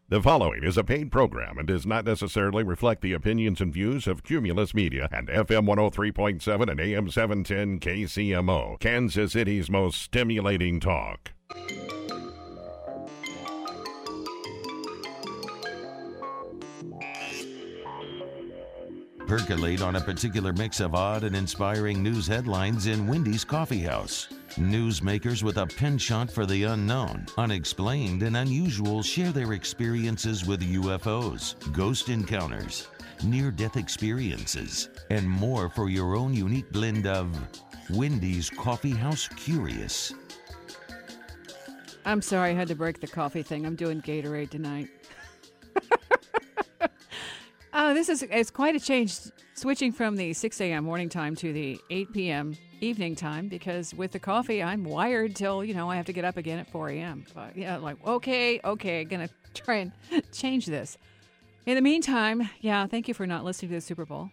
The following is a paid program and does not necessarily reflect the opinions and views of Cumulus Media and FM 103.7 and AM 710 KCMO, Kansas City's most stimulating talk. Percolate on a particular mix of odd and inspiring news headlines in Wendy's Coffee House. Newsmakers with a penchant for the unknown, unexplained, and unusual share their experiences with UFOs, ghost encounters, near-death experiences, and more for your own unique blend of Wendy's Coffee House Curious. I'm sorry I had to break the coffee thing. I'm doing Gatorade tonight. It's quite a change switching from the 6 a.m. morning time to the 8 p.m. evening time, because with the coffee, I'm wired till, I have to get up again at 4 a.m. But okay, gonna try and change this. In the meantime, thank you for not listening to the Super Bowl.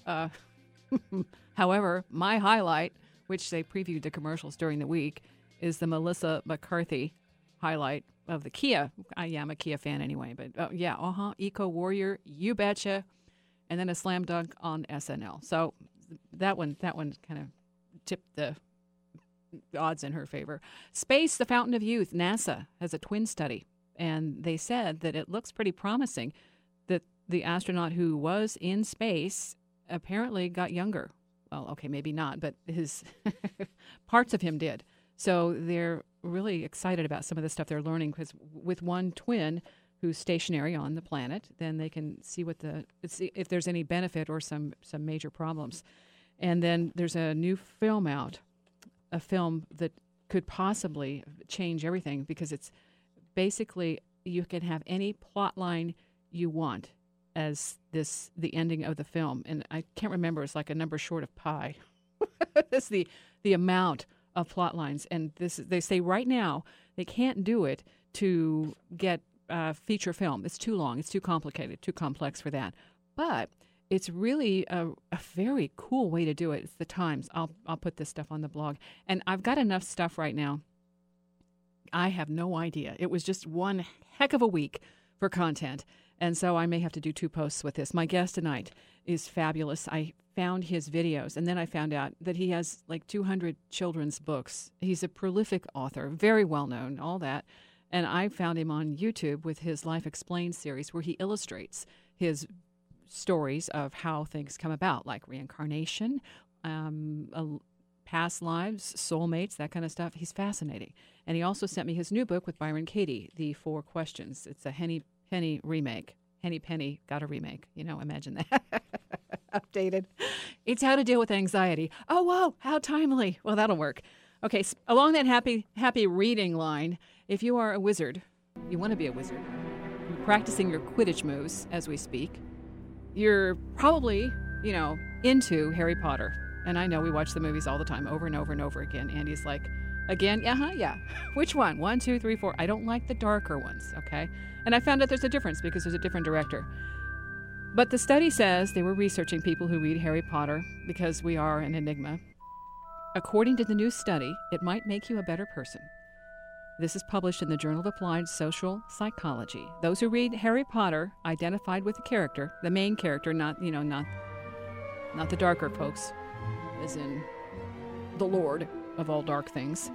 However, my highlight, which they previewed the commercials during the week, is the Melissa McCarthy highlight of the Kia. I'm a Kia fan anyway, but Eco Warrior, you betcha. And then a slam dunk on SNL. So that one kind of tipped the odds in her favor. Space, the fountain of youth. NASA has a twin study, and they said that it looks pretty promising that the astronaut who was in space apparently got younger. Well, okay, maybe not, but his parts of him did. So they're really excited about some of the stuff they're learning, because with one twin who's stationary on the planet, then they can see if there's any benefit or some major problems. And then there's a new film out, a film that could possibly change everything, because it's basically you can have any plot line you want as the ending of the film. And I can't remember, it's like a number short of pi. That's the amount of plot lines. And they say right now they can't do it to get feature film. It's too long. It's too complicated, too complex for that. But it's really a very cool way to do it. It's the Times. I'll put this stuff on the blog. And I've got enough stuff right now. I have no idea. It was just one heck of a week for content. And so I may have to do 2 posts with this. My guest tonight is fabulous. I found his videos, and then I found out that he has like 200 children's books. He's a prolific author, very well known, all that. And I found him on YouTube with his Life Explained series, where he illustrates his stories of how things come about, like reincarnation, past lives, soulmates, that kind of stuff. He's fascinating. And he also sent me his new book with Byron Katie, The 4 Questions. It's a Henny Penny remake. Henny Penny got a remake. Imagine that. Updated. It's how to deal with anxiety. Oh, whoa, how timely. Well, that'll work. Okay, along that happy reading line, if you are a wizard, you want to be a wizard, you're practicing your Quidditch moves as we speak, you're probably, into Harry Potter. And I know we watch the movies all the time, over and over and over again. Andy's like, again? Yeah. Which one? 1, 2, 3, 4. I don't like the darker ones, okay? And I found out there's a difference because there's a different director. But the study says they were researching people who read Harry Potter because we are an enigma. According to the new study, it might make you a better person. This is published in the Journal of Applied Social Psychology. Those who read Harry Potter identified with the character, the main character, not the darker folks, as in the Lord of all dark things.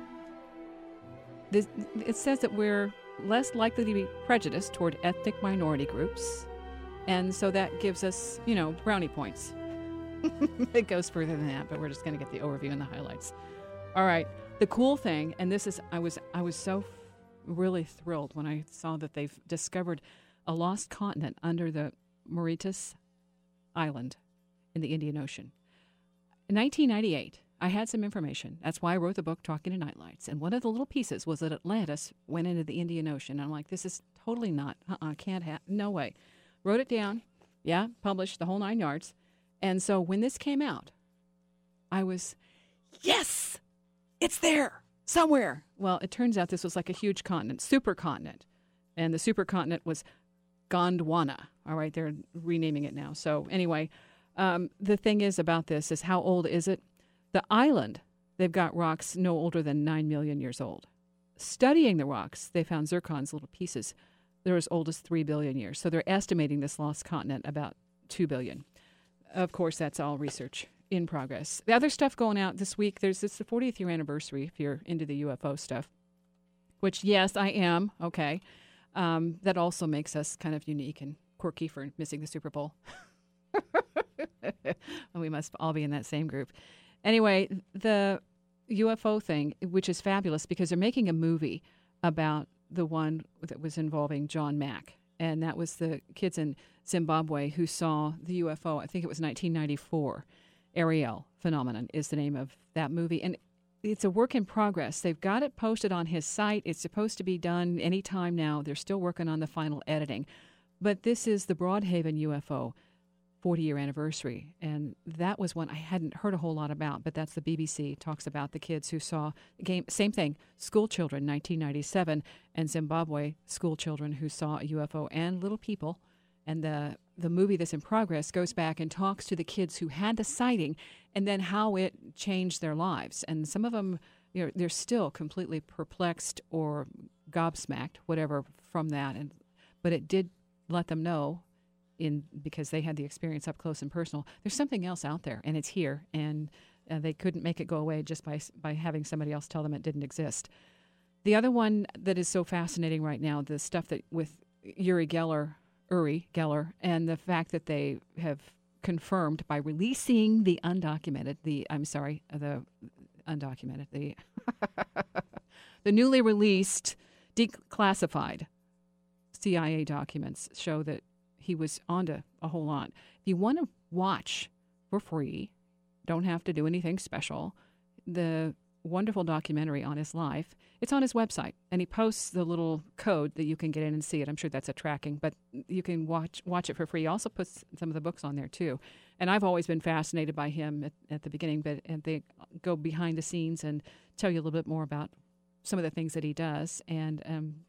It says that we're less likely to be prejudiced toward ethnic minority groups, and so that gives us, brownie points. It goes further than that, but we're just going to get the overview and the highlights. All right. The cool thing, and this is, I was so really thrilled when I saw that they've discovered a lost continent under the Mauritius Island in the Indian Ocean. In 1998, I had some information. That's why I wrote the book, Talking to Nightlights. And one of the little pieces was that Atlantis went into the Indian Ocean. And I'm like, this is totally not, can't have, no way. Wrote it down. Yeah, published the whole 9 yards. And so when this came out, I was, yes, it's there somewhere. Well, it turns out this was like a huge continent, supercontinent. And the supercontinent was Gondwana. All right, they're renaming it now. So anyway, the thing is about this is, how old is it? The island, they've got rocks no older than 9 million years old. Studying the rocks, they found zircons, little pieces they're as old as 3 billion years. So they're estimating this lost continent about 2 billion. Of course, that's all research in progress. The other stuff going out this week, it's the 40th year anniversary, if you're into the UFO stuff, which, yes, I am, okay. That also makes us kind of unique and quirky for missing the Super Bowl. We must all be in that same group. Anyway, the UFO thing, which is fabulous because they're making a movie about the one that was involving John Mack. And that was the kids in Zimbabwe who saw the UFO. I think it was 1994. Ariel Phenomenon is the name of that movie. And it's a work in progress. They've got it posted on his site. It's supposed to be done any time now. They're still working on the final editing. But this is the Broadhaven UFO 40-year anniversary. And that was one I hadn't heard a whole lot about, but that's the BBC. Talks about the kids who saw the game. Same thing, school children, 1997, and Zimbabwe school children who saw a UFO and little people. And the movie that's in progress goes back and talks to the kids who had the sighting and then how it changed their lives. And some of them, they're still completely perplexed or gobsmacked, whatever, from that. But it did let them know, because they had the experience up close and personal, there's something else out there, and it's here. And they couldn't make it go away just by having somebody else tell them it didn't exist. The other one that is so fascinating right now, the stuff that with Uri Geller, and the fact that they have confirmed by releasing the newly released declassified CIA documents show that he was onto a whole lot. If you want to watch for free, don't have to do anything special, the wonderful documentary on his life, it's on his website, and he posts the little code that you can get in and see it. I'm sure that's a tracking, but you can watch it for free. He also puts some of the books on there too. And I've always been fascinated by him at the beginning, and they go behind the scenes and tell you a little bit more about some of the things that he does. And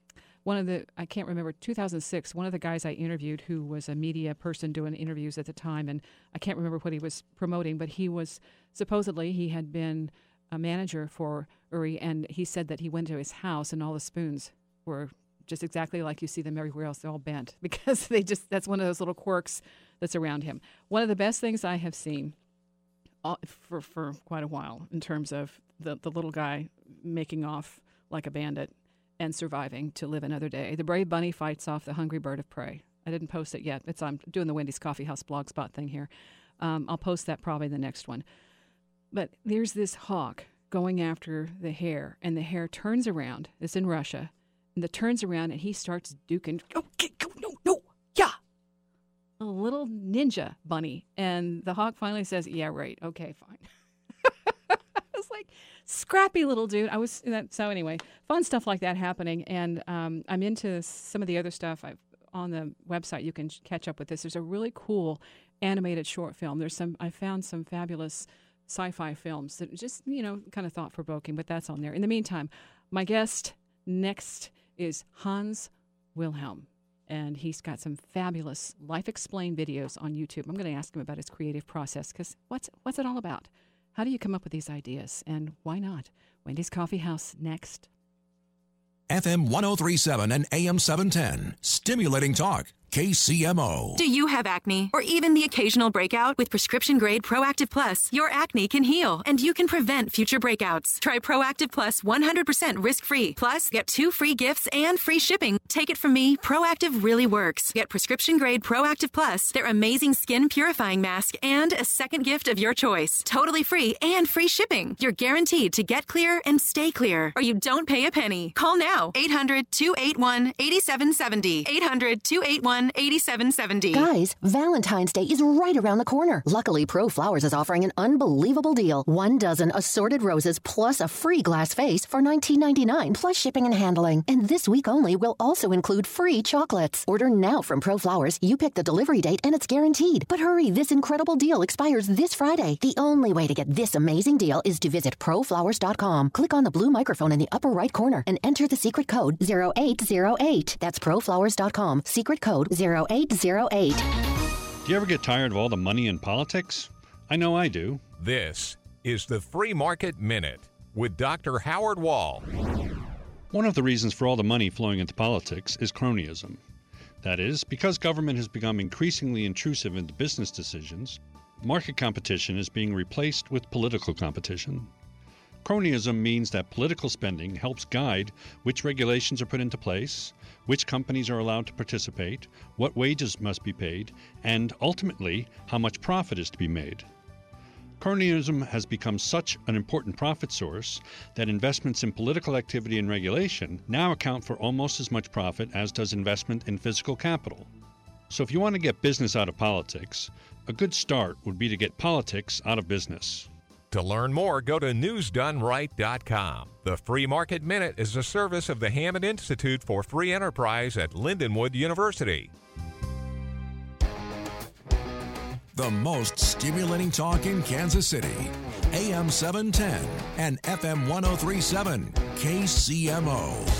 I can't remember, 2006, one of the guys I interviewed who was a media person doing interviews at the time, and I can't remember what he was promoting, but he had been a manager for Uri, and he said that he went to his house and all the spoons were just exactly like you see them everywhere else. They're all bent because that's one of those little quirks that's around him. One of the best things I have seen for quite a while in terms of the little guy making off like a bandit and surviving to live another day. The brave bunny fights off the hungry bird of prey. I didn't post it yet. I'm doing the Wendy's Coffee House blogspot thing here. I'll post that probably the next one. But there's this hawk going after the hare, and the hare turns around. It's in Russia. And it turns around, and he starts duking. Oh, no, yeah. A little ninja bunny. And the hawk finally says, yeah, right. Okay, fine. It's like, scrappy little dude. So anyway, fun stuff like that happening. And I'm into some of the other stuff. On the website, you can catch up with this. There's a really cool animated short film. I found some fabulous sci-fi films that just, kind of thought-provoking, but that's on there. In the meantime, my guest next is Hans Wilhelm, and he's got some fabulous Life Explained videos on YouTube. I'm going to ask him about his creative process, because what's it all about? How do you come up with these ideas, and why not? Wendy's Coffee House next. FM 1037 and AM 710. Stimulating talk. KCMO. Do you have acne or even the occasional breakout? With prescription-grade Proactive Plus, your acne can heal and you can prevent future breakouts. Try Proactive Plus 100% risk-free. Plus, get 2 free gifts and free shipping. Take it from me, Proactive really works. Get prescription-grade Proactive Plus, their amazing skin purifying mask, and a second gift of your choice. Totally free and free shipping. You're guaranteed to get clear and stay clear, or you don't pay a penny. Call now. 800-281-8770. 800-281-8770. Guys, Valentine's Day is right around the corner. Luckily, Pro Flowers is offering an unbelievable deal. 1 dozen assorted roses plus a free glass vase for $19.99 plus shipping and handling. And this week only will also include free chocolates. Order now from Pro Flowers. You pick the delivery date and it's guaranteed. But hurry, this incredible deal expires this Friday. The only way to get this amazing deal is to visit proflowers.com. Click on the blue microphone in the upper right corner and enter the secret code 0808. That's proflowers.com. Secret code 0808. Do you ever get tired of all the money in politics? I know I do. This is the Free Market Minute with Dr. Howard Wall. One of the reasons for all the money flowing into politics is cronyism. That is, because government has become increasingly intrusive into business decisions, market competition is being replaced with political competition. Cronyism means that political spending helps guide which regulations are put into place, which companies are allowed to participate, what wages must be paid, and ultimately, how much profit is to be made. Cronyism has become such an important profit source that investments in political activity and regulation now account for almost as much profit as does investment in physical capital. So if you want to get business out of politics, a good start would be to get politics out of business. To learn more, go to newsdoneright.com. The Free Market Minute is a service of the Hammond Institute for Free Enterprise at Lindenwood University. The most stimulating talk in Kansas City. AM 710 and FM 1037 KCMO.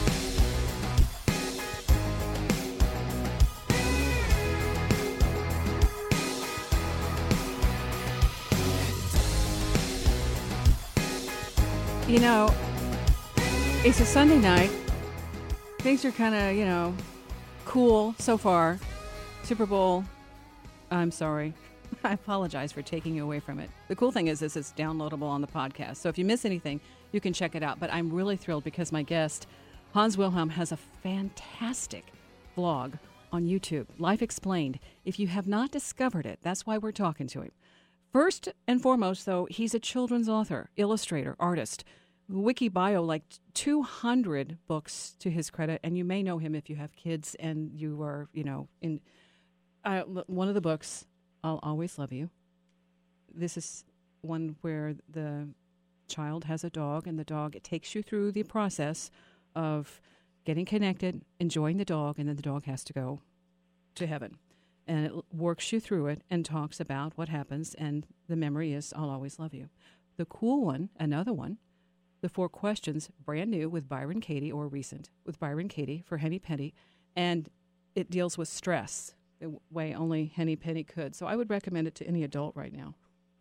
You know, it's a Sunday night. Things are kind of, cool so far. Super Bowl, I'm sorry. I apologize for taking you away from it. The cool thing is this is downloadable on the podcast. So if you miss anything, you can check it out. But I'm really thrilled because my guest, Hans Wilhelm, has a fantastic vlog on YouTube, Life Explained. If you have not discovered it, that's why we're talking to him. First and foremost, though, he's a children's author, illustrator, artist. Wiki bio, like 200 books to his credit, and you may know him if you have kids and you are, in one of the books, I'll Always Love You. This is one where the child has a dog, and the dog, it takes you through the process of getting connected, enjoying the dog, and then the dog has to go to heaven. And it works you through it and talks about what happens, and the memory is, I'll always love you. The cool one, another one, The 4 Questions, brand new with Byron Katie, or recent with Byron Katie for Henny Penny, and it deals with stress the way only Henny Penny could. So I would recommend it to any adult right now.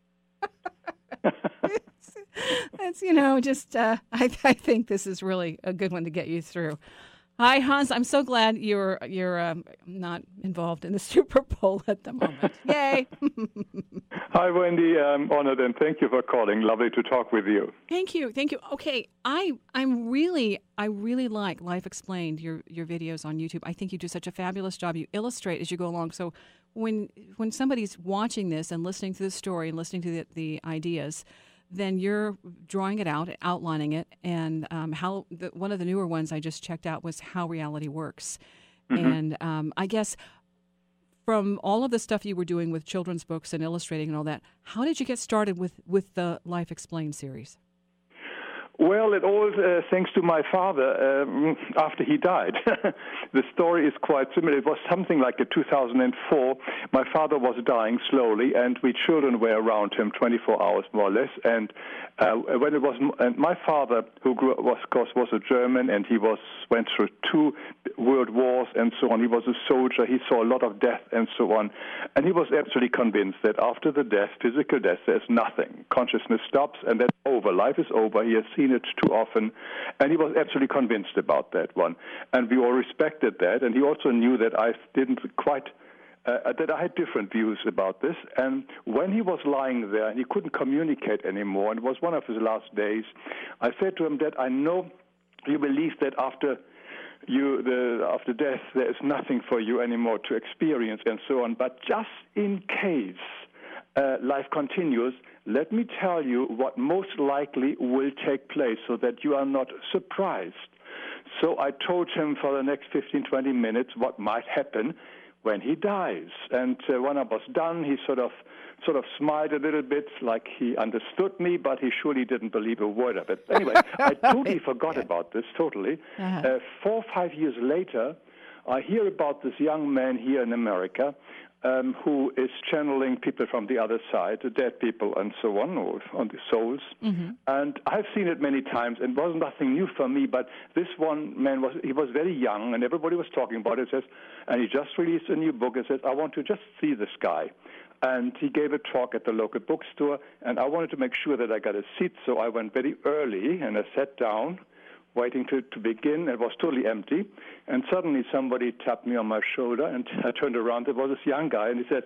I think this is really a good one to get you through. Hi, Hans. I'm so glad you're not involved in the Super Bowl at the moment. Yay. Hi, Wendy. I'm honored, and thank you for calling. Lovely to talk with you. Thank you. Okay, I really like Life Explained, your videos on YouTube. I think you do such a fabulous job. You illustrate as you go along. So when somebody's watching this and listening to the story and listening to the ideas, then you're drawing it out, outlining it, and one of the newer ones I just checked out was How Reality Works. Mm-hmm. And I guess from all of the stuff you were doing with children's books and illustrating and all that, how did you get started with the Life Explained series? Well, it all thanks to my father after he died. The story is quite similar. It was something like in 2004. My father was dying slowly, and we children were around him 24 hours more or less. And when it was, and my father, who was a German, and he went through 2 world wars and so on. He was a soldier. He saw a lot of death and so on. And he was absolutely convinced that after the death, physical death, there's nothing. Consciousness stops, and that's over. Life is over. He has seen it too often, and he was absolutely convinced about that one. And we all respected that, and he also knew that I didn't quite, that I had different views about this. And when he was lying there and he couldn't communicate anymore, and it was one of his last days, I said to him, Dad, I know you believe that after death there is nothing for you anymore to experience and so on, but just in case life continues, let me tell you what most likely will take place so that you are not surprised. So I told him for the next 15, 20 minutes what might happen when he dies. And when I was done, he sort of smiled a little bit like he understood me, but he surely didn't believe a word of it. Anyway, I totally forgot about this, totally. 4 or 5 years later, I hear about this young man here in America who is channeling people from the other side, the dead people and so on, or on the souls. Mm-hmm. And I've seen it many times, and it was nothing new for me, but this one man was very young, and everybody was talking about it, and he just released a new book and says, I want to just see this guy. And he gave a talk at the local bookstore, and I wanted to make sure that I got a seat, so I went very early, and I sat down waiting to begin. It was totally empty. And suddenly somebody tapped me on my shoulder, and I turned around. There was this young guy, and he said,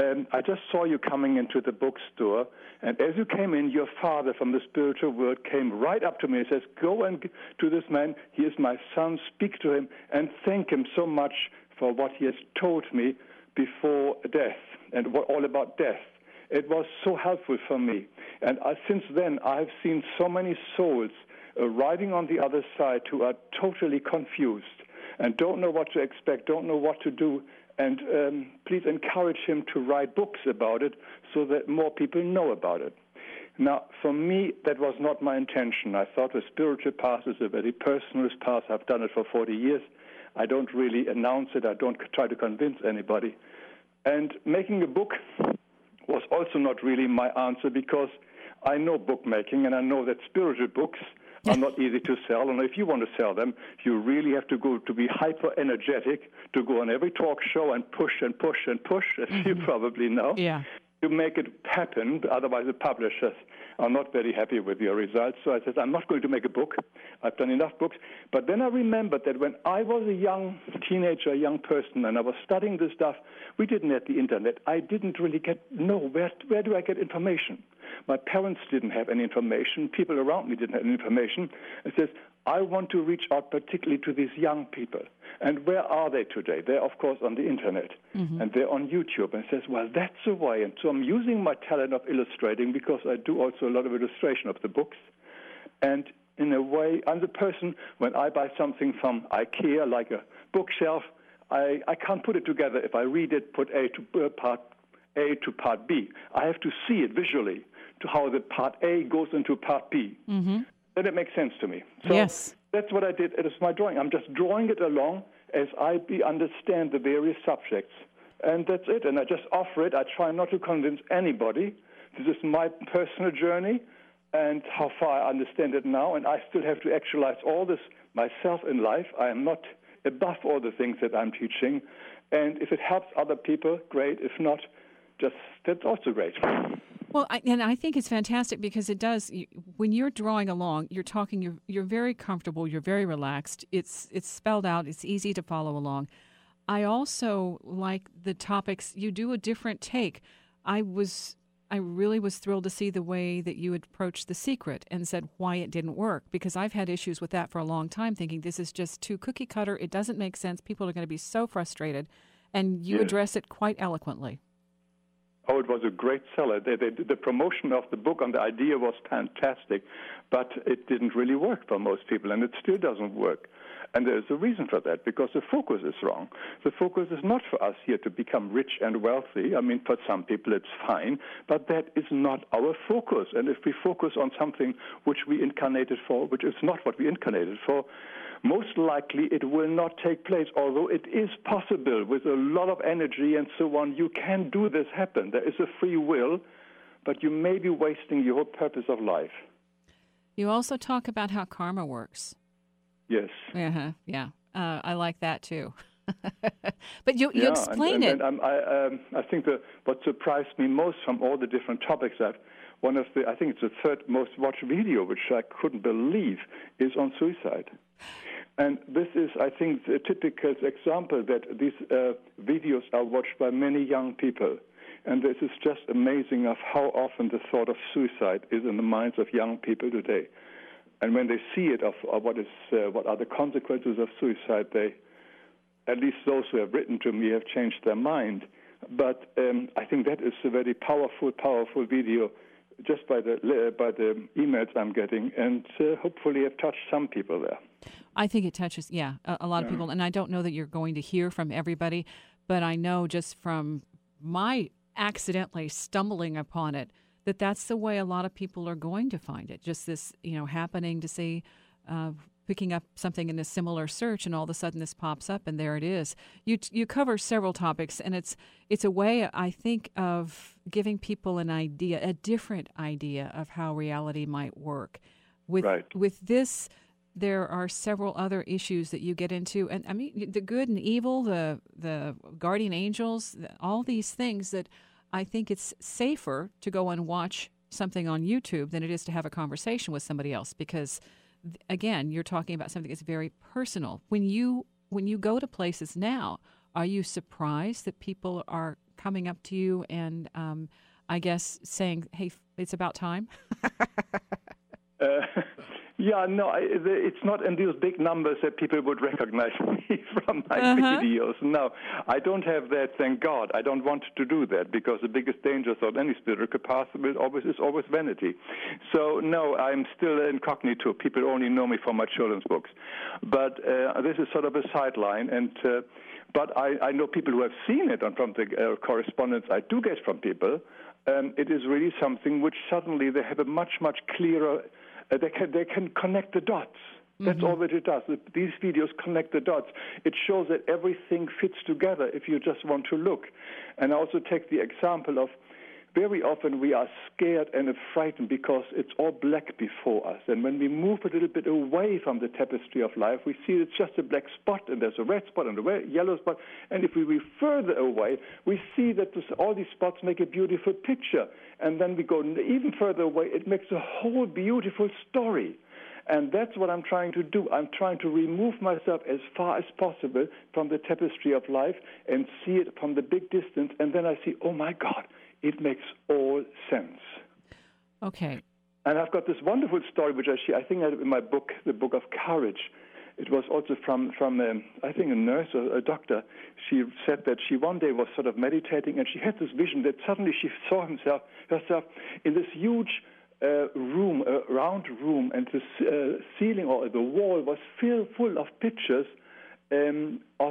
I just saw you coming into the bookstore, and as you came in, your father from the spiritual world came right up to me and says, go and to this man. He is my son. Speak to him and thank him so much for what he has told me before death and all about death. It was so helpful for me. And since then, I've seen so many souls riding on the other side who are totally confused and don't know what to expect, don't know what to do. And please encourage him to write books about it so that more people know about it. Now, for me, that was not my intention. I thought the spiritual path is a very personalist path. I've done it for 40 years. I don't really announce it. I don't try to convince anybody. And making a book was also not really my answer, because I know bookmaking, and I know that spiritual books are not easy to sell. And if you want to sell them, you really have to go to be hyper-energetic, to go on every talk show and push and push and push, as you probably know, to make it happen. Otherwise, the publishers are not very happy with your results. So I said, I'm not going to make a book. I've done enough books. But then I remembered that when I was a young teenager, a young person, and I was studying this stuff, we didn't have the internet. I didn't really know where do I get information. My parents didn't have any information. People around me didn't have any information. It says, I want to reach out particularly to these young people. And where are they today? They're, of course, on the internet. And they're on YouTube. And it says, well, that's the way. And so I'm using my talent of illustrating, because I do also a lot of illustration of the books. And in a way, I'm the person, when I buy something from IKEA, like a bookshelf, I can't put it together. If I read it, put part A to part B. I have to see it visually, to how the part A goes into part B. Then it makes sense to me. So that's what I did. It is my drawing. I'm just drawing it along as I understand the various subjects. And that's it. And I just offer it. I try not to convince anybody. This is my personal journey and how far I understand it now. And I still have to actualize all this myself in life. I am not above all the things that I'm teaching. And if it helps other people, great. If not, that's also great. Well, I think it's fantastic, because it does. When you're drawing along, you're talking. You're very comfortable. You're very relaxed. It's spelled out. It's easy to follow along. I also like the topics. You do a different take. I really was thrilled to see the way that you approached The Secret and said why it didn't work, because I've had issues with that for a long time, thinking this is just too cookie cutter. It doesn't make sense. People are going to be so frustrated, and you address it quite eloquently. Oh, it was a great seller. The promotion of the book and the idea was fantastic, but it didn't really work for most people, and it still doesn't work. And there's a reason for that, because the focus is wrong. The focus is not for us here to become rich and wealthy. I mean, for some people it's fine, but that is not our focus. And if we focus on something which we incarnated for, which is not what we incarnated for, most likely it will not take place, although it is possible with a lot of energy and so on. You can do this happen. There is a free will, but you may be wasting your whole purpose of life. You also talk about how karma works. Yes. Yeah. I like that too. But you explain it. And I think that what surprised me most from all the different topics I think it's the third most watched video, which I couldn't believe, is on suicide. And this is, I think, a typical example that these videos are watched by many young people. And this is just amazing of how often the thought of suicide is in the minds of young people today. And when they see it, of what are the consequences of suicide, at least those who have written to me, have changed their mind. But I think that is a very powerful video, just by the emails I'm getting, and hopefully have touched some people there. I think it touches, a lot of people. And I don't know that you're going to hear from everybody, but I know just from my accidentally stumbling upon it, that's the way a lot of people are going to find it. Just this, happening to see, picking up something in a similar search, and all of a sudden this pops up, and there it is. You cover several topics, and it's a way, I think, of giving people an idea, a different idea of how reality might work. With this, there are several other issues that you get into, and I mean the good and evil, the guardian angels, all these things that I think it's safer to go and watch something on YouTube than it is to have a conversation with somebody else, because again, you're talking about something that's very personal. When you go to places now, are you surprised that people are coming up to you and, I guess, saying, hey, it's about time? It's not in these big numbers that people would recognize me from my videos. No, I don't have that, thank God. I don't want to do that because the biggest danger of any spiritual path is always vanity. So, no, I'm still incognito. People only know me from my children's books. But this is sort of a sideline. But I know people who have seen it, and from the correspondence I do get from people, it is really something which suddenly they have a much, much clearer... They can connect the dots. That's all that it does. These videos connect the dots. It shows that everything fits together if you just want to look. And I also take the example of very often we are scared and frightened because it's all black before us. And when we move a little bit away from the tapestry of life, we see it's just a black spot, and there's a red spot and a yellow spot. And if we move further away, we see that all these spots make a beautiful picture. And then we go even further away, it makes a whole beautiful story. And that's what I'm trying to do. I'm trying to remove myself as far as possible from the tapestry of life and see it from the big distance. And then I see, oh, my God, it makes all sense. Okay. And I've got this wonderful story, which I think I have in my book, The Book of Courage. It was also from I think, a nurse or a doctor. She said that she one day was sort of meditating, and she had this vision that suddenly she saw herself in this huge room, a round room, and the ceiling or the wall was full of pictures of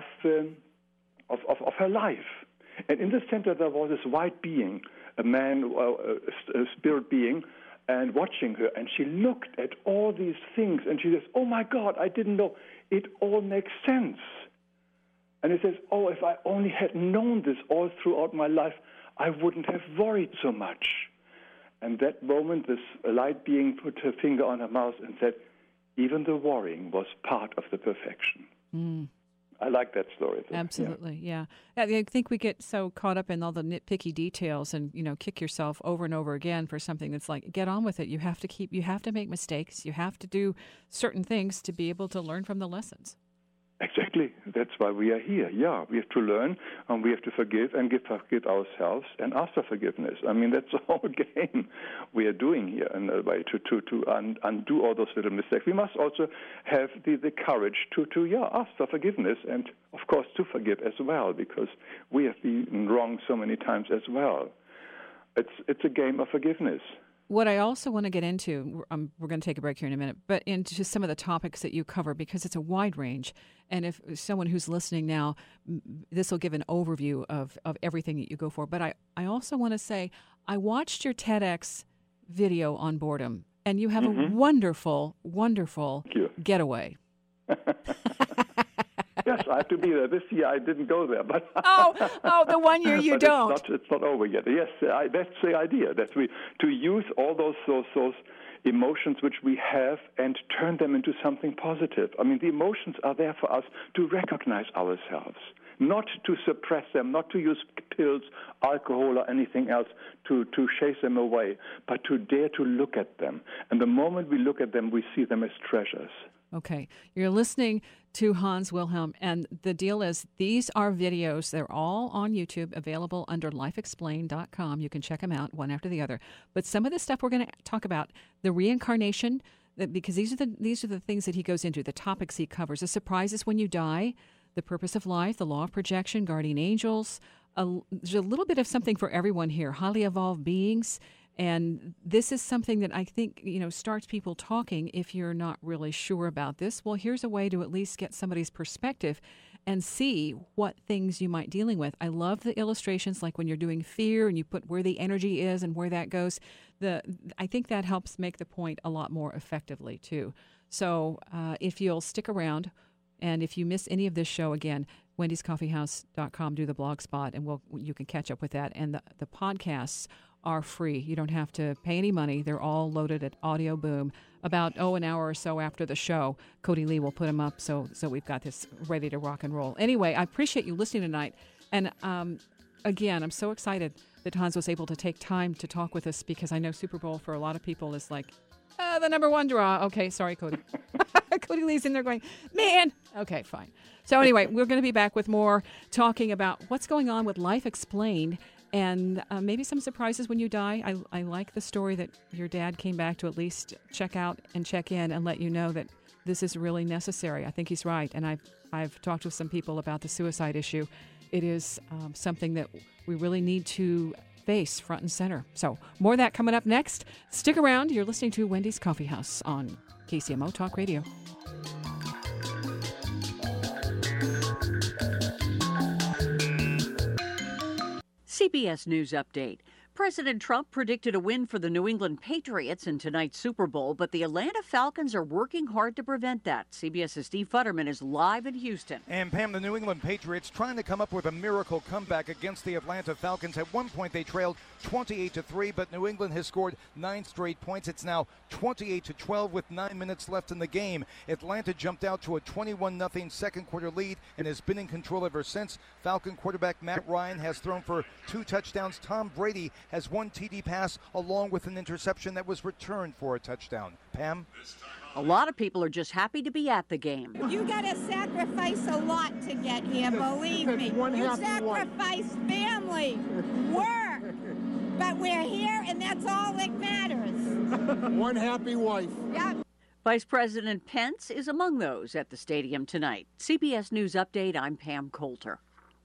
her life. And in the center there was this white being, a man, a spirit being, and watching her. And she looked at all these things, and she says, oh, my God, I didn't know. It all makes sense. And it says, oh, if I only had known this all throughout my life, I wouldn't have worried so much. And that moment, this light being put her finger on her mouth and said, even the worrying was part of the perfection. I like that story. Absolutely, yeah. I think we get so caught up in all the nitpicky details and, kick yourself over and over again for something that's like, get on with it. You have to make mistakes. You have to do certain things to be able to learn from the lessons. Exactly. That's why we are here. Yeah, we have to learn, and we have to forgive and forgive ourselves and ask for forgiveness. I mean, that's the whole game we are doing here in a way to undo all those little mistakes. We must also have the courage to ask for forgiveness and, of course, to forgive as well, because we have been wrong so many times as well. It's a game of forgiveness. What I also want to get into, we're going to take a break here in a minute, but into some of the topics that you cover, because it's a wide range. And if someone who's listening now, this will give an overview of everything that you go for. But I also want to say, I watched your TEDx video on boredom, and you have a wonderful, wonderful getaway. Yes, I have to be there. This year I didn't go there, but the 1 year you don't. It's not over yet. Yes, that's the idea. That to use all those emotions which we have and turn them into something positive. I mean, the emotions are there for us to recognize ourselves, not to suppress them, not to use pills, alcohol, or anything else to chase them away, but to dare to look at them. And the moment we look at them, we see them as treasures. Okay. You're listening to Hans Wilhelm, and the deal is these are videos. They're all on YouTube, available under lifeexplained.com. You can check them out one after the other. But some of the stuff we're going to talk about, the reincarnation, because these are the things that he goes into, the topics he covers, the surprises when you die, the purpose of life, the law of projection, guardian angels. There's a little bit of something for everyone here, highly evolved beings. And this is something that I think, starts people talking if you're not really sure about this. Well, here's a way to at least get somebody's perspective and see what things you might be dealing with. I love the illustrations, like when you're doing fear and you put where the energy is and where that goes. I think that helps make the point a lot more effectively, too. So if you'll stick around, and if you miss any of this show, again, wendyscoffeehouse.com, do the blog spot, and you can catch up with that. And the podcasts are free. You don't have to pay any money. They're all loaded at Audio Boom. About an hour or so after the show, Cody Lee will put them up, so we've got this ready to rock and roll. Anyway, I appreciate you listening tonight. And again, I'm so excited that Hans was able to take time to talk with us, because I know Super Bowl for a lot of people is like The number one draw. Okay, sorry, Cody. Cody Lee's in there going, man. Okay, fine. So anyway, we're going to be back with more talking about what's going on with Life Explained and maybe some surprises when you die. I like the story that your dad came back to at least check out and check in and let you know that this is really necessary. I think he's right. And I've talked with some people about the suicide issue. It is something that we really need to face front and center. So more of that coming up next. Stick around. You're listening to Wendy's Coffee House on KCMO Talk Radio. CBS News Update. President Trump predicted a win for the New England Patriots in tonight's Super Bowl, but the Atlanta Falcons are working hard to prevent that. CBS's Steve Futterman is live in Houston. And Pam, the New England Patriots trying to come up with a miracle comeback against the Atlanta Falcons. At one point they trailed 28-3, but New England has scored 9 straight points. It's now 28-12 with 9 minutes left in the game. Atlanta jumped out to a 21-0 second quarter lead and has been in control ever since. Falcon quarterback Matt Ryan has thrown for 2 touchdowns. Tom Brady has 1 TD pass along with an interception that was returned for a touchdown. Pam? A lot of people are just happy to be at the game. You got to sacrifice a lot to get here, believe me. You sacrifice family, work, but we're here and that's all that matters. One happy wife. Yep. Vice President Pence is among those at the stadium tonight. CBS News Update, I'm Pam Coulter.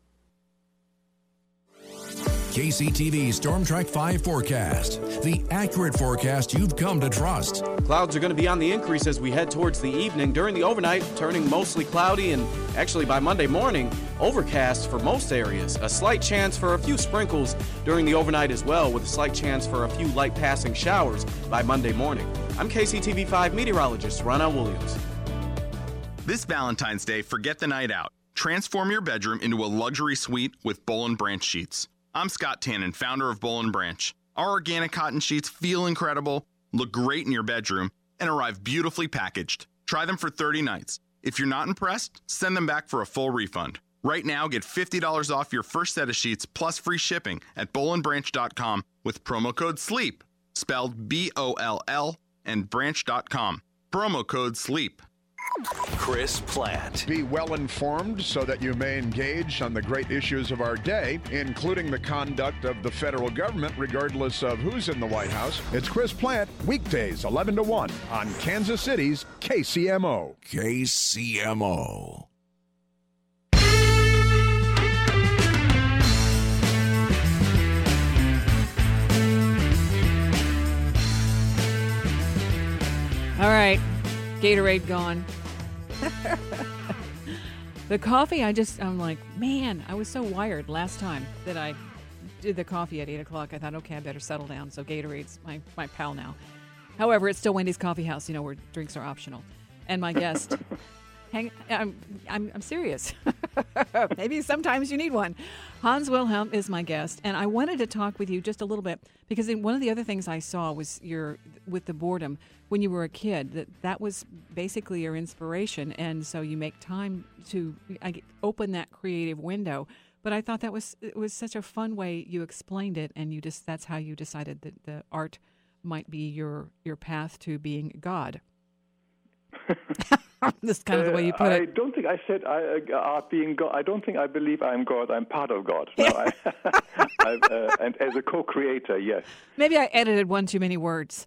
KCTV Storm Track 5 forecast. The accurate forecast you've come to trust. Clouds are going to be on the increase as we head towards the evening. During the overnight, turning mostly cloudy and actually by Monday morning, overcast for most areas. A slight chance for a few sprinkles during the overnight as well, with a slight chance for a few light passing showers by Monday morning. I'm KCTV 5 meteorologist Ron Williams. This Valentine's Day, forget the night out. Transform your bedroom into a luxury suite with Boll & Branch sheets. I'm Scott Tannen, founder of Boll & Branch. Our organic cotton sheets feel incredible, look great in your bedroom, and arrive beautifully packaged. Try them for 30 nights. If you're not impressed, send them back for a full refund. Right now, get $50 off your first set of sheets plus free shipping at bollandbranch.com with promo code SLEEP, spelled B-O-L-L, and branch.com. Promo code SLEEP. Chris Platt. Be well informed so that you may engage on the great issues of our day, including the conduct of the federal government, regardless of who's in the White House. It's Chris Platt, weekdays 11 to 1 on Kansas City's KCMO. KCMO. All right, Gatorade gone. The coffee, I'm like, man, I was so wired last time that I did the coffee at 8 o'clock. I thought, okay, I better settle down. So Gatorade's my pal now. However, it's still Wendy's Coffee House, where drinks are optional. And my guest, I'm serious. Maybe sometimes you need one. Hans Wilhelm is my guest, and I wanted to talk with you just a little bit because one of the other things I saw was with the boredom when you were a kid, that was basically your inspiration, and so you make time to open that creative window. But I thought it was such a fun way you explained it, and that's how you decided that the art might be your path to being God. That's kind of the way you put it. I don't think I said being God. I don't think I believe I'm God. I'm part of God. No, and as a co-creator, yes. Maybe I edited one too many words.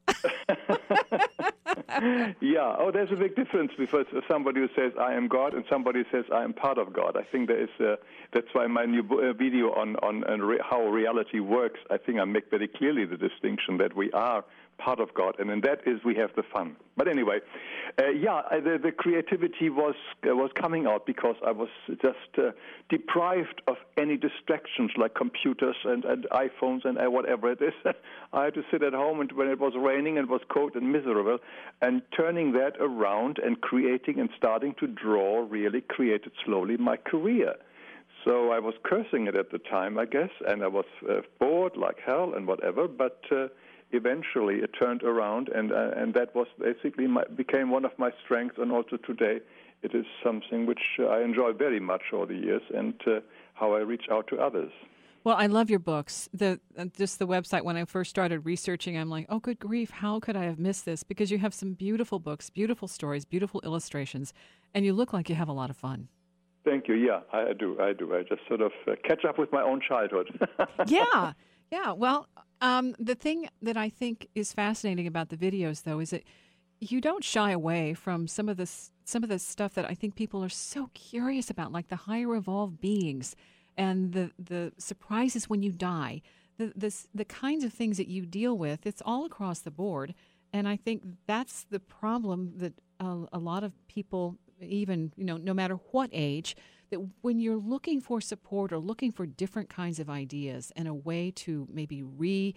Yeah. Oh, there's a big difference because somebody who says I am God and somebody who says I am part of God. I think there is. That's why my new video on how reality works. I think I make very clearly the distinction that we are part of God, and in that is we have the fun. But anyway, the creativity was coming out because I was just deprived of any distractions like computers and iPhones and whatever it is. I had to sit at home and when it was raining and was cold and miserable, and turning that around and creating and starting to draw really created slowly my career. So I was cursing it at the time, I guess, and I was bored like hell and whatever, but eventually it turned around, and that was basically became one of my strengths, and also today it is something which I enjoy very much over the years, and how I reach out to others. Well, I love your books. Just the website, when I first started researching, I'm like, oh, good grief, how could I have missed this? Because you have some beautiful books, beautiful stories, beautiful illustrations, and you look like you have a lot of fun. Thank you. Yeah, I do. I just sort of catch up with my own childhood. Yeah. Well, the thing that I think is fascinating about the videos, though, is that you don't shy away from some of the stuff that I think people are so curious about, like the higher evolved beings and the surprises when you die, the kinds of things that you deal with. It's all across the board, and I think that's the problem that a lot of people, even no matter what age, that when you're looking for support or looking for different kinds of ideas and a way to maybe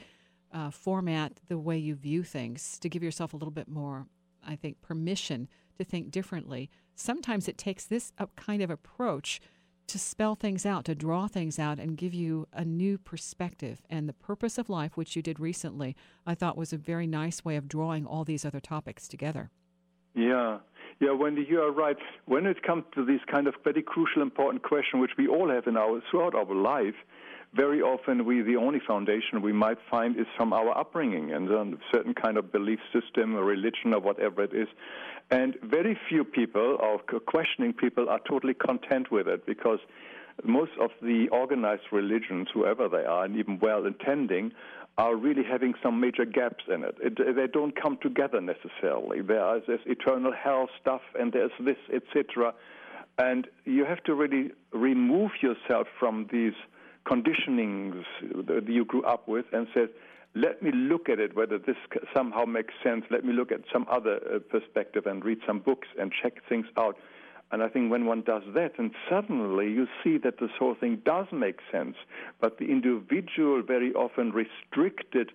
format the way you view things to give yourself a little bit more, I think, permission to think differently. Sometimes it takes this kind of approach to spell things out, to draw things out, and give you a new perspective. And the purpose of life, which you did recently, I thought was a very nice way of drawing all these other topics together. Yeah, Wendy, you are right. When it comes to these kind of very crucial, important questions, which we all have throughout our life, very often the only foundation we might find is from our upbringing and a certain kind of belief system or religion or whatever it is. And very few people or questioning people are totally content with it, because most of the organized religions, whoever they are, and even well-intending, are really having some major gaps in it. They don't come together necessarily. There's this eternal hell stuff, and there's this, etc. And you have to really remove yourself from these conditionings that you grew up with and say, let me look at it, whether this somehow makes sense. Let me look at some other perspective and read some books and check things out. And I think when one does that, and suddenly you see that this whole thing does make sense, but the individual, very often restricted,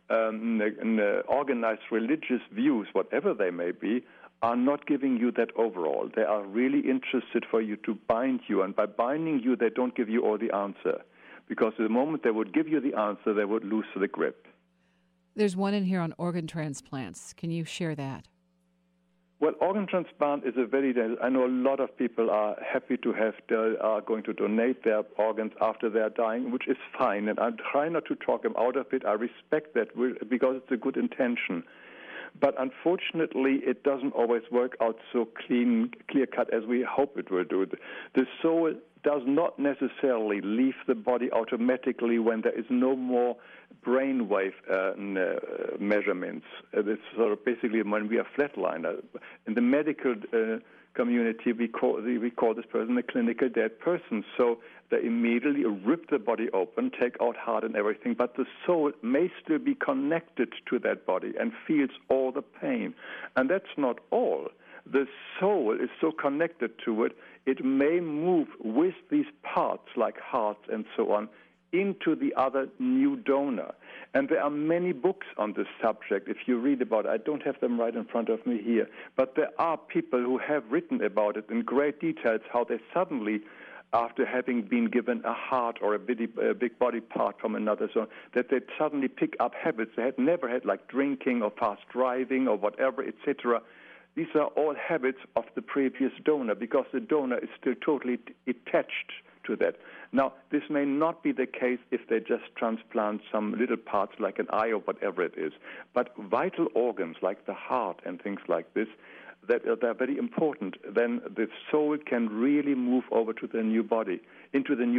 organized religious views, whatever they may be, are not giving you that overall. They are really interested for you to bind you, and by binding you, they don't give you all the answer. Because the moment they would give you the answer, they would lose the grip. There's one in here on organ transplants. Can you share that? Well, organ transplant is I know a lot of people are happy are going to donate their organs after they're dying, which is fine. And I try not to talk them out of it. I respect that because it's a good intention. But unfortunately, it doesn't always work out so clear-cut as we hope it will do. The soul does not necessarily leave the body automatically when there is no more brainwave measurements. It's sort of basically when we are flatlined. In the medical community, we call this person a clinical dead person. So they immediately rip the body open, take out heart and everything, but the soul may still be connected to that body and feels all the pain. And that's not all. The soul is so connected to it, it may move with these parts like hearts and so on into the other new donor. And there are many books on this subject. If you read about it, I don't have them right in front of me here, but there are people who have written about it in great details, how they suddenly, after having been given a heart or a big body part from another zone, that they suddenly pick up habits they had never had, like drinking or fast driving or whatever, etc. These are all habits of the previous donor, because the donor is still totally attached to that. Now, this may not be the case if they just transplant some little parts like an eye or whatever it is. But vital organs like the heart and things like this, they're very important. Then the soul can really move over to the new body, into the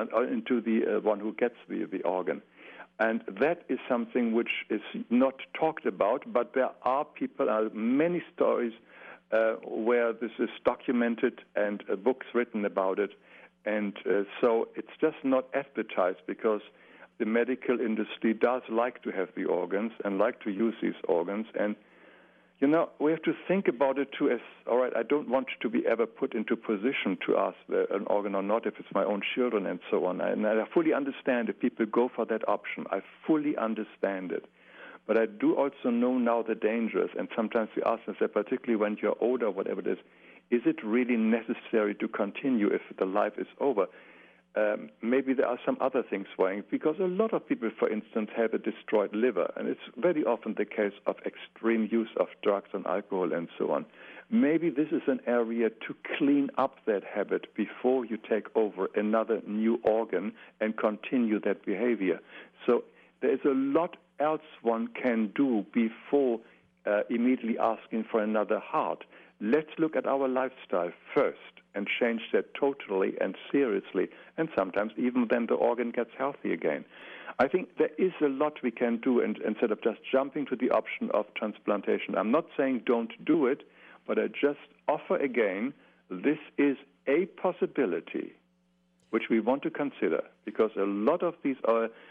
one who gets the organ. And that is something which is not talked about, but there are many stories where this is documented and books written about it. And so it's just not advertised, because the medical industry does like to have the organs and like to use these organs. And, we have to think about it too as, all right, I don't want to be ever put into position to ask an organ or not if it's my own children and so on. And I fully understand if people go for that option. I fully understand it. But I do also know now the dangers, and sometimes we ask ourselves, particularly when you're older, whatever it is it really necessary to continue if the life is over? Maybe there are some other things worrying, because a lot of people, for instance, have a destroyed liver, and it's very often the case of extreme use of drugs and alcohol and so on. maybe this is an area to clean up that habit before you take over another new organ and continue that behavior. So there is a lot else one can do before immediately asking for another heart. Let's look at our lifestyle first and change that totally and seriously, and sometimes even then the organ gets healthy again. I think there is a lot we can do, and instead of just jumping to the option of transplantation. I'm not saying don't do it, but I just offer again, this is a possibility which we want to consider, because a lot of the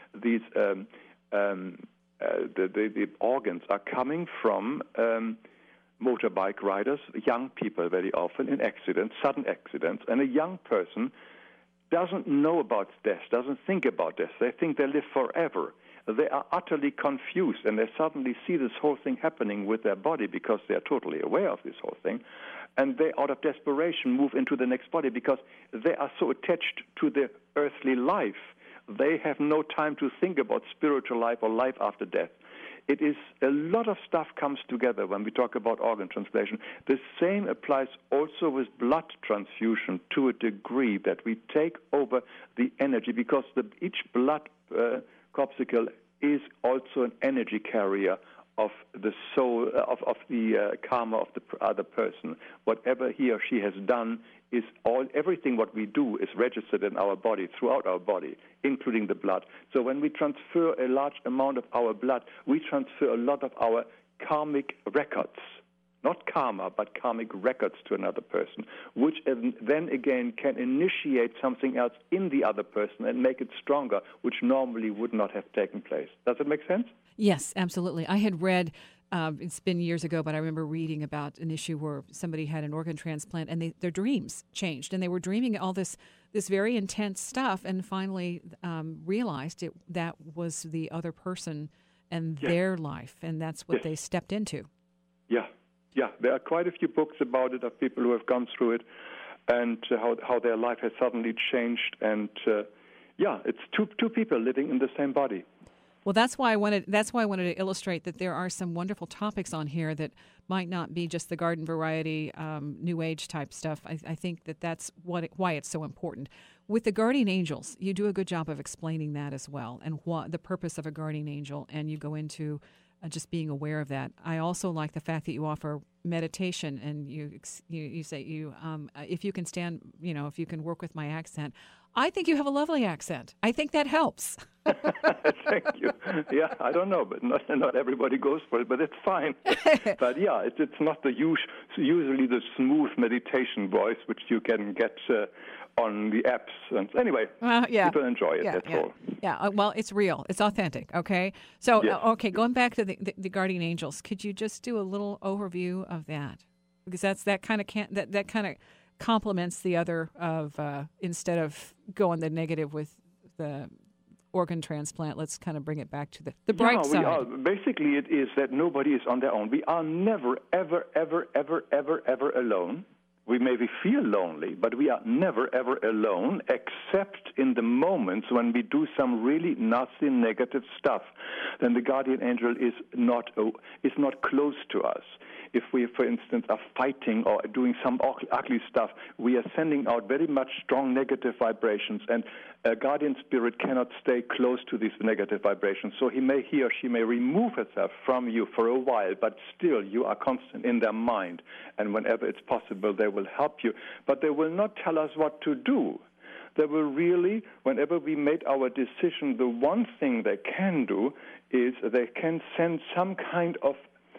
organs are coming from motorbike riders, young people very often in accidents, sudden accidents, and a young person doesn't know about death, doesn't think about death. They think they live forever. They are utterly confused, and they suddenly see this whole thing happening with their body because they are totally aware of this whole thing, and they, out of desperation, move into the next body because they are so attached to their earthly life. They have no time to think about spiritual life or life after death. It is a lot of stuff comes together when we talk about organ transplantation. The same applies also with blood transfusion to a degree, that we take over the energy, because each blood corpuscle is also an energy carrier of the soul, of the karma of the other person. Whatever he or she has done is everything what we do is registered in our body, throughout our body, including the blood. So when we transfer a large amount of our blood, we transfer a lot of our karmic records, not karma, but karmic records to another person, which then again can initiate something else in the other person and make it stronger, which normally would not have taken place. Does it make sense? Yes, absolutely. I had read, it's been years ago, but I remember reading about an issue where somebody had an organ transplant and their dreams changed, and they were dreaming all this very intense stuff, and finally realized that was the other person and their life, and that's what they stepped into. Yeah, there are quite a few books about it of people who have gone through it, and how their life has suddenly changed, and it's two people living in the same body. Well, that's why I wanted to illustrate that there are some wonderful topics on here that might not be just the garden variety, New Age type stuff. I think that's why it's so important. With the guardian angels, you do a good job of explaining that as well, and what the purpose of a guardian angel, and you go into just being aware of that. I also like the fact that you offer meditation, and you say if you can stand, if you can work with my accent. I think you have a lovely accent. I think that helps. Thank you. Yeah, I don't know, but not everybody goes for it, but it's fine. But yeah, it's not usually the smooth meditation voice which you can get on the apps. And anyway, people enjoy it, that's all. Yeah, well, it's real. It's authentic, okay? So, yes. Going back to the guardian angels, could you just do a little overview of that? Because that kind of complements the other of instead of going the negative with the organ transplant, let's kind of bring it back to the bright side. Basically, it is that nobody is on their own. We are never, ever, ever, ever, ever, ever alone. We maybe feel lonely, but we are never, ever alone, except in the moments when we do some really nasty, negative stuff. Then the guardian angel is not close to us. If we, for instance, are fighting or doing some ugly stuff, we are sending out very much strong negative vibrations, and a guardian spirit cannot stay close to these negative vibrations. So he or she may remove herself from you for a while, but still you are constant in their mind, and whenever it's possible, they will help you. But they will not tell us what to do. They will really, whenever we made our decision, the one thing they can do is they can send some kind of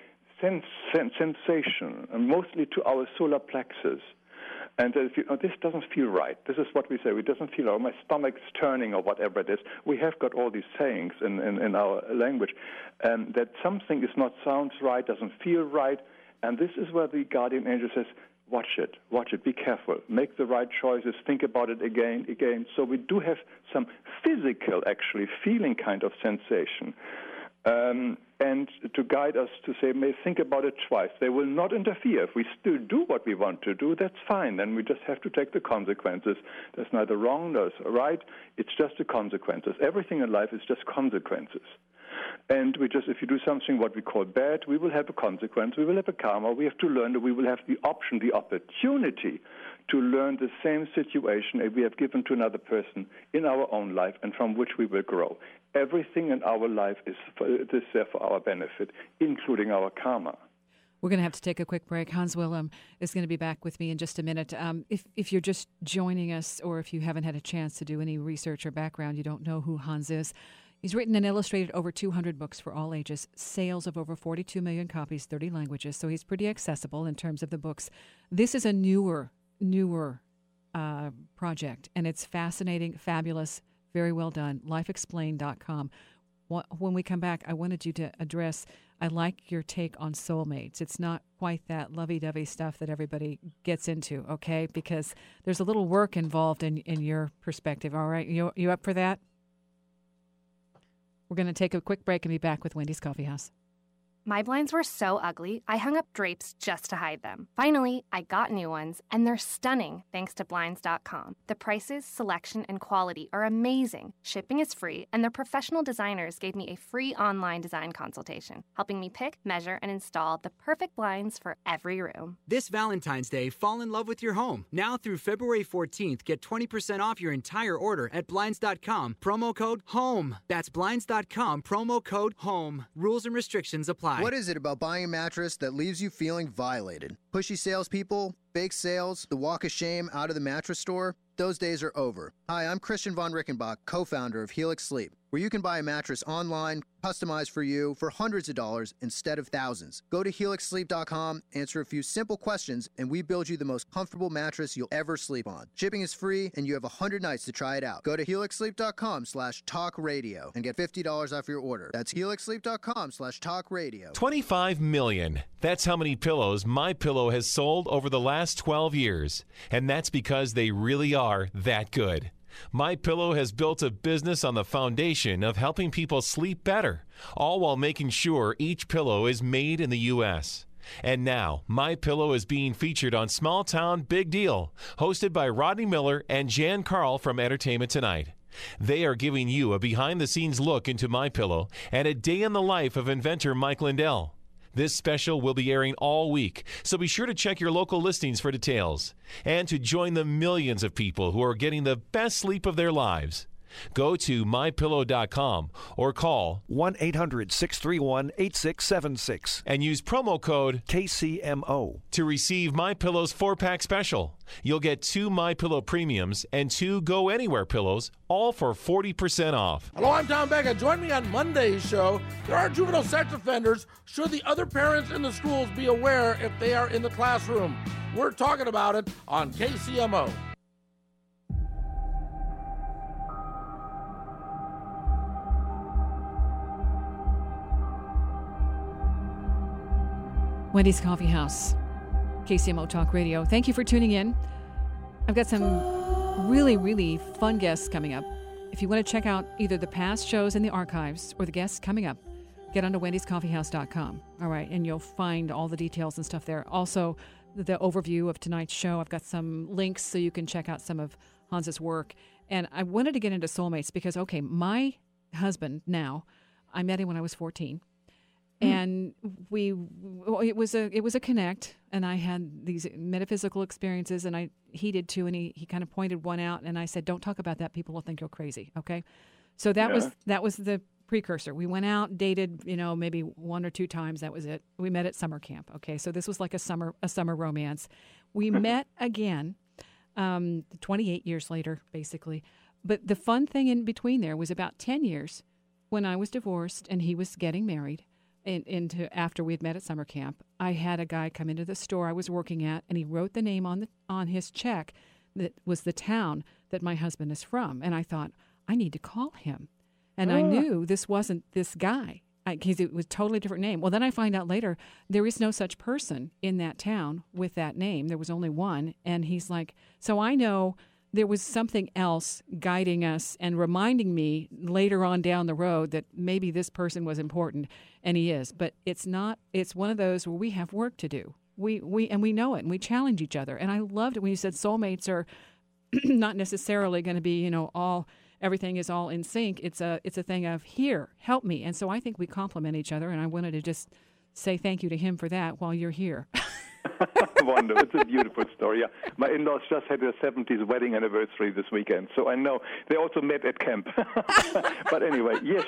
sensation, and mostly to our solar plexus. And if this doesn't feel right, this is what we say, it doesn't feel right, my stomach's turning or whatever it is. We have got all these sayings in our language, that something is not sounds right, doesn't feel right, and this is where the guardian angel says, watch it, be careful, make the right choices, think about it again. So we do have some physical, actually, feeling kind of sensation. And to guide us to say, may think about it twice. They will not interfere. If we still do what we want to do, that's fine. Then we just have to take the consequences. There's neither wrong nor right. It's just the consequences. Everything in life is just consequences. And if you do something what we call bad, we will have a consequence. We will have a karma. We have to learn that we will have the option, the opportunity to learn the same situation that we have given to another person in our own life and from which we will grow. Everything in our life is there for our benefit, including our karma. We're going to have to take a quick break. Hans Willem is going to be back with me in just a minute. If you're just joining us, or if you haven't had a chance to do any research or background, you don't know who Hans is. He's written and illustrated over 200 books for all ages, sales of over 42 million copies, 30 languages, so he's pretty accessible in terms of the books. This is a newer project, and it's fascinating, fabulous, very well done, lifeexplained.com. When we come back, I wanted you to address, I like your take on soulmates. It's not quite that lovey-dovey stuff that everybody gets into, okay? Because there's a little work involved in your perspective, all right? You up for that? We're going to take a quick break and be back with Wendy's Coffee House. My blinds were so ugly, I hung up drapes just to hide them. Finally, I got new ones, and they're stunning thanks to Blinds.com. The prices, selection, and quality are amazing. Shipping is free, and their professional designers gave me a free online design consultation, helping me pick, measure, and install the perfect blinds for every room. This Valentine's Day, fall in love with your home. Now through February 14th, get 20% off your entire order at Blinds.com. Promo code HOME. That's Blinds.com. Promo code HOME. Rules and restrictions apply. What is it about buying a mattress that leaves you feeling violated? Pushy salespeople, fake sales, the walk of shame out of the mattress store? Those days are over. Hi, I'm Christian von Rickenbach, co-founder of Helix Sleep, where you can buy a mattress online, customized for you, for hundreds of dollars instead of thousands. Go to helixsleep.com, answer a few simple questions, and we build you the most comfortable mattress you'll ever sleep on. Shipping is free, and you have 100 nights to try it out. Go to helixsleep.com/talkradio and get $50 off your order. That's helixsleep.com/talkradio. 25 million. That's how many pillows MyPillow has sold over the last 12 years. And that's because they really are that good. MyPillow has built a business on the foundation of helping people sleep better, all while making sure each pillow is made in the U.S. And now, MyPillow is being featured on Small Town Big Deal, hosted by Rodney Miller and Jan Carl from Entertainment Tonight. They are giving you a behind-the-scenes look into MyPillow and a day in the life of inventor Mike Lindell. This special will be airing all week, so be sure to check your local listings for details. And to join the millions of people who are getting the best sleep of their lives, go to MyPillow.com or call 1-800-631-8676 and use promo code KCMO to receive MyPillow's 4-pack special. You'll get 2 MyPillow premiums and 2 Go Anywhere pillows, all for 40% off. Hello, I'm Tom Becca. Join me on Monday's show. There are juvenile sex offenders. Should the other parents in the schools be aware if they are in the classroom? We're talking about it on KCMO. Wendy's Coffee House, KCMO Talk Radio. Thank you for tuning in. I've got some really, really fun guests coming up. If you want to check out either the past shows in the archives or the guests coming up, get onto wendyscoffeehouse.com. All right, and you'll find all the details and stuff there. Also, the overview of tonight's show. I've got some links so you can check out some of Hans's work. And I wanted to get into soulmates because, okay, my husband now, I met him when I was 14. And it was a connect, and I had these metaphysical experiences, and he did too, and he kind of pointed one out, and I said, "Don't talk about that. People will think you're crazy." Okay, so that was the precursor. We went out, dated, maybe 1 or 2 times. That was it. We met at summer camp. Okay, so this was like a summer romance. We met again, 28 years later, basically. But the fun thing in between there was about 10 years when I was divorced and he was getting married. After we had met at summer camp, I had a guy come into the store I was working at, and he wrote the name on his check that was the town that my husband is from. And I thought, I need to call him. And I knew this wasn't this guy because it was a totally different name. Well, then I find out later there is no such person in that town with that name. There was only one. And he's like, so I know there was something else guiding us and reminding me later on down the road that maybe this person was important, and he is. But it's not. It's one of those where we have work to do. We know it, and we challenge each other. And I loved it when you said soulmates are not necessarily going to be, all everything is all in sync. It's a thing of, here, help me. And so I think we complement each other, and I wanted to just say thank you to him for that while you're here. Wonderful. It's a beautiful story. Yeah. My in-laws just had their 70th wedding anniversary this weekend, so I know they also met at camp. But anyway, yes,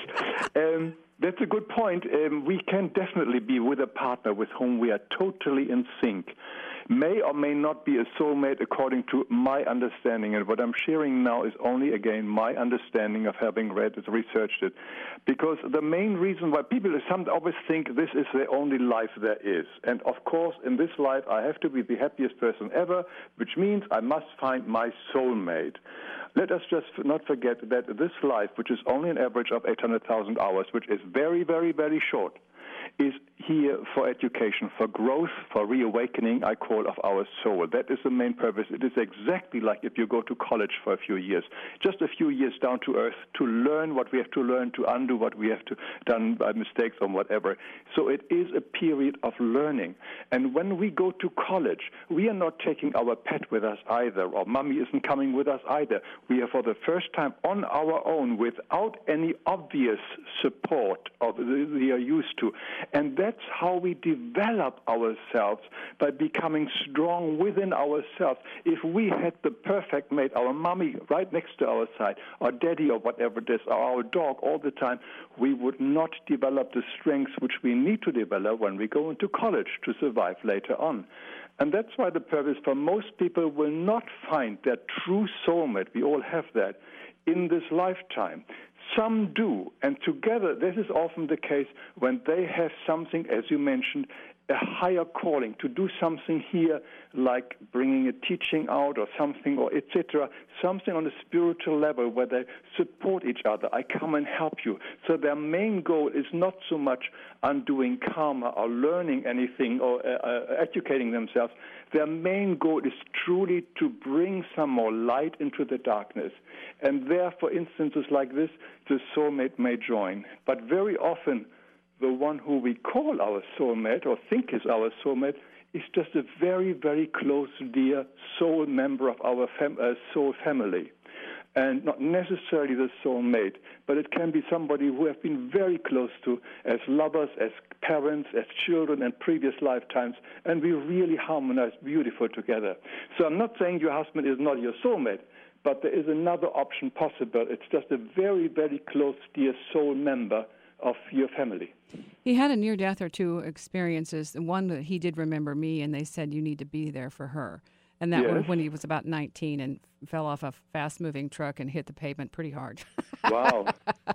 that's a good point. We can definitely be with a partner with whom we are totally in sync. May or may not be a soulmate according to my understanding, and what I'm sharing now is only, again, my understanding of having read it, researched it. Because the main reason why people always think this is the only life there is. And of course, in this life, I have to be the happiest person ever, which means I must find my soulmate. Let us just not forget that this life, which is only an average of 800,000 hours, which is very, very, very short, is here for education, for growth, for reawakening, I call, of our soul. That is the main purpose. It is exactly like if you go to college for a few years, just a few years down to earth to learn what we have to learn, to undo what we have to done by mistakes or whatever. So it is a period of learning. And when we go to college, we are not taking our pet with us either, or mommy isn't coming with us either. We are for the first time on our own without any obvious support of we are used to. And that's how we develop ourselves, by becoming strong within ourselves. If we had the perfect mate, our mommy right next to our side, or daddy or whatever it is, or our dog all the time, we would not develop the strengths which we need to develop when we go into college to survive later on. And that's why the purpose for most people will not find their true soulmate, we all have that, in this lifetime. Some do, and together, this is often the case when they have something, as you mentioned, a higher calling, to do something here like bringing a teaching out or something, or etc., something on a spiritual level where they support each other. I come and help you. So their main goal is not so much undoing karma or learning anything or educating themselves. Their main goal is truly to bring some more light into the darkness. And there, for instances like this, the soulmate may join. But very often, the one who we call our soulmate or think is our soulmate is just a very, very close, dear soul member of our soul family. And not necessarily the soulmate, but it can be somebody who have been very close to as lovers, as parents, as children in previous lifetimes, and we really harmonize beautiful together. So I'm not saying your husband is not your soulmate, but there is another option possible. It's just a very, very close, dear soul member of your family. He had a near-death or two experiences. One that he did remember me, and they said, you need to be there for her. And that was when he was about 19 and fell off a fast-moving truck and hit the pavement pretty hard. Wow.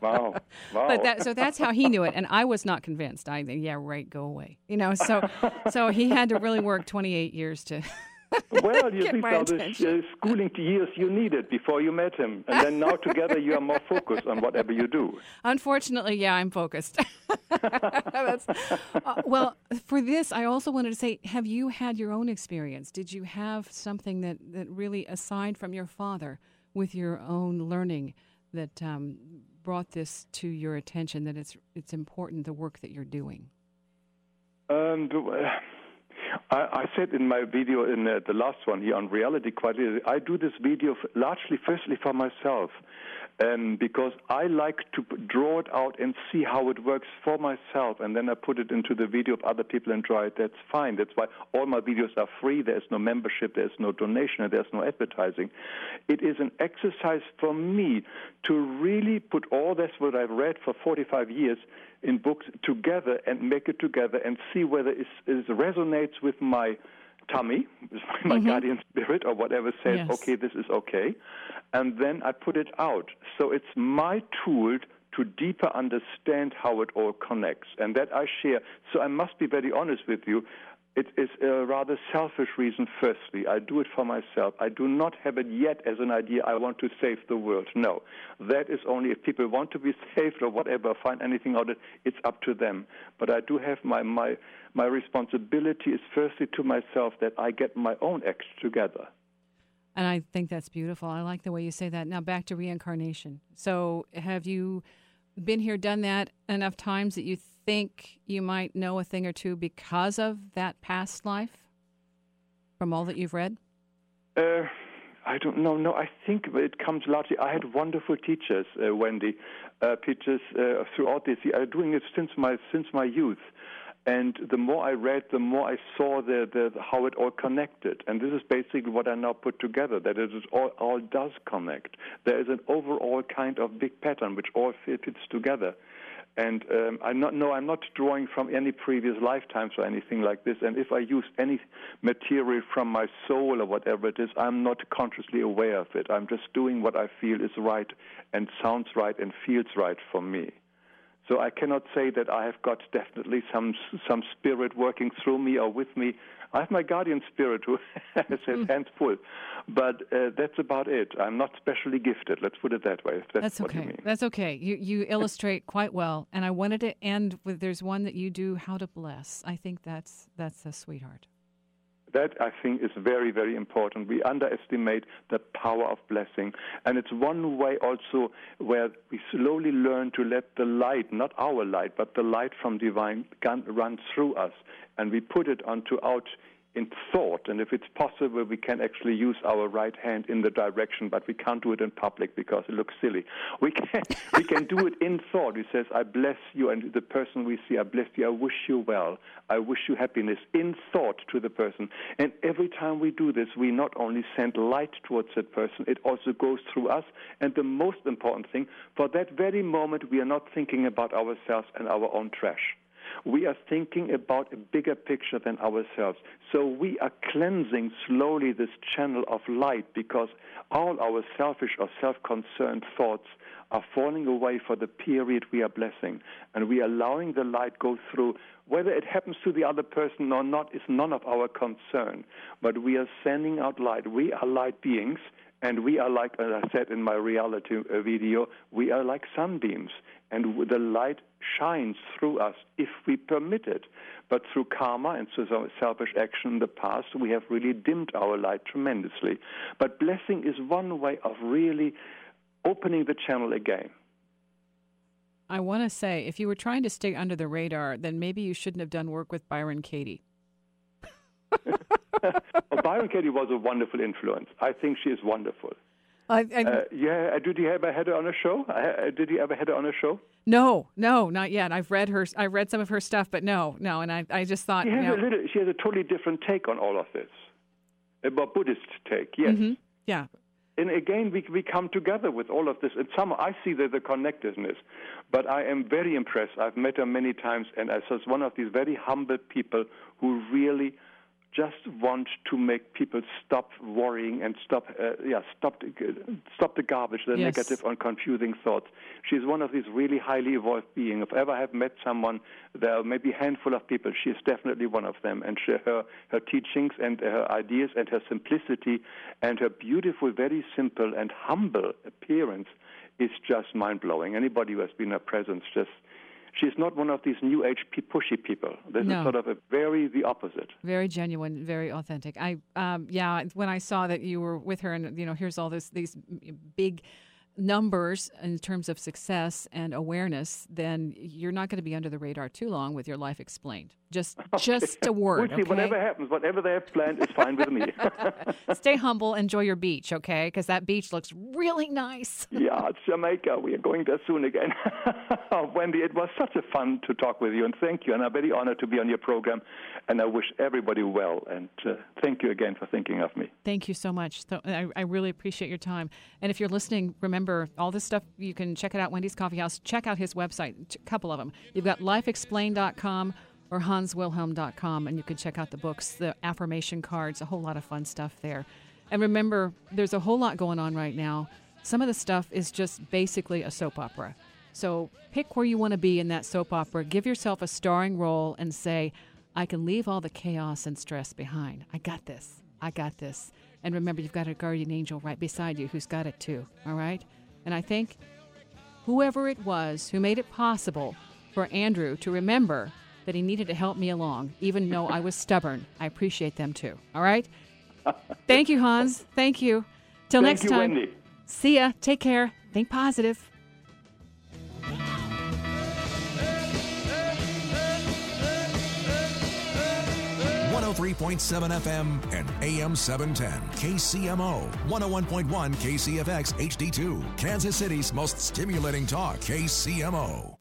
But so that's how he knew it, and I was not convinced. I think, yeah, right, go away. So he had to really work 28 years to Well, you get think my about the attention. schooling years you needed before you met him, and then now together you are more focused on whatever you do. Unfortunately, yeah, I'm focused. Well, for this, I also wanted to say, have you had your own experience? Did you have something that really, aside from your father, with your own learning, that brought this to your attention, that it's important, the work that you're doing? I said in my video, in the last one here on Reality Quality, I do this video largely, firstly, for myself, because I like to draw it out and see how it works for myself, and then I put it into the video of other people and try it. That's fine. That's why all my videos are free. There's no membership. There's no donation. And there's no advertising. It is an exercise for me to really put all this, what I've read for 45 years, in books together and make it together and see whether it resonates with my tummy, my guardian spirit or whatever says, okay, this is okay. And then I put it out. So it's my tool to deeper understand how it all connects. And that I share. So I must be very honest with you. It is a rather selfish reason, firstly. I do it for myself. I do not have it yet as an idea I want to save the world. No. That is only if people want to be saved or whatever, find anything out of it, it's up to them. But I do have my responsibility is firstly to myself that I get my own act together. And I think that's beautiful. I like the way you say that. Now back to reincarnation. So have you been here, done that enough times that you think you might know a thing or two because of that past life from all that you've read? I don't know. No, I think it comes largely. I had wonderful teachers, Wendy, teachers throughout this year. I'm doing it since my youth. And the more I read, the more I saw how it all connected. And this is basically what I now put together, that it is all does connect. There is an overall kind of big pattern which all fits together. And I'm not drawing from any previous lifetimes or anything like this. And if I use any material from my soul or whatever it is, I'm not consciously aware of it. I'm just doing what I feel is right and sounds right and feels right for me. So I cannot say that I have got definitely some spirit working through me or with me. I have my guardian spirit who has his hands full. But that's about it. I'm not specially gifted. Let's put it that way. If that's what okay. you mean. That's okay. You illustrate quite well. And I wanted to end with, there's one that you do, How to Bless. I think that's a sweetheart. That, I think, is very, very important. We underestimate the power of blessing. And it's one way also where we slowly learn to let the light, not our light, but the light from divine run through us. And we put it out in thought. And if it's possible, we can actually use our right hand in the direction, but we can't do it in public because it looks silly. We can do it in thought. He says, I bless you, and the person we see, I bless you, I wish you well, I wish you happiness, in thought to the person. And every time we do this, we not only send light towards that person, it also goes through us. And the most important thing, for that very moment, we are not thinking about ourselves and our own trash. We are thinking about a bigger picture than ourselves. So we are cleansing slowly this channel of light because all our selfish or self-concerned thoughts are falling away for the period we are blessing. And we are allowing the light go through. Whether it happens to the other person or not is none of our concern. But we are sending out light. We are light beings. And we are like, as I said in my reality video, we are like sunbeams. And the light shines through us if we permit it. But through karma and through selfish action in the past, we have really dimmed our light tremendously. But blessing is one way of really opening the channel again. I want to say, if you were trying to stay under the radar, then maybe you shouldn't have done work with Byron Katie. Byron Katie was a wonderful influence. I think she is wonderful. Yeah, did you ever had her on a show? Did you ever had her on a show? No, not yet. I've read some of her stuff, but no. And I just thought she has a totally different take on all of this, a Buddhist take. Yes. Mm-hmm. Yeah. And again, we come together with all of this. And I see the connectedness, but I am very impressed. I've met her many times, and she's one of these very humble people who really just want to make people stop worrying and stop the garbage, the negative and confusing thoughts. She's one of these really highly evolved beings. If ever I have met someone, there are maybe a handful of people. She is definitely one of them. And her teachings and her ideas and her simplicity and her beautiful, very simple and humble appearance is just mind-blowing. Anybody who has been in her presence she's not one of these new age pushy people. This is sort of the opposite. Very genuine, very authentic. When I saw that you were with her, and here's all these big numbers in terms of success and awareness, then you're not going to be under the radar too long with your life explained. Just a word. We'll see. Whatever happens, whatever they have planned is fine with me. Stay humble. Enjoy your beach, okay? Because that beach looks really nice. Yeah, it's Jamaica. We are going there soon again. Wendy, it was such a fun to talk with you, and thank you. And I'm very honored to be on your program, and I wish everybody well. And thank you again for thinking of me. Thank you so much. So, I really appreciate your time. And if you're listening, remember, all this stuff, you can check it out, Wendy's Coffee House. Check out his website, a couple of them. You've got lifeexplained.com or hanswilhelm.com, and you can check out the books, the affirmation cards, a whole lot of fun stuff there. And remember, there's a whole lot going on right now. Some of the stuff is just basically a soap opera. So pick where you want to be in that soap opera. Give yourself a starring role and say, I can leave all the chaos and stress behind. I got this. I got this. And remember, you've got a guardian angel right beside you who's got it too, all right? And I think whoever it was who made it possible for Andrew to remember that he needed to help me along, even though I was stubborn, I appreciate them too, all right? Thank you, Hans. Thank you. Till next time. Wendy. See ya. Take care. Think positive. 103.7 FM and AM 710. KCMO, 101.1 KCFX HD2. Kansas City's most stimulating talk, KCMO.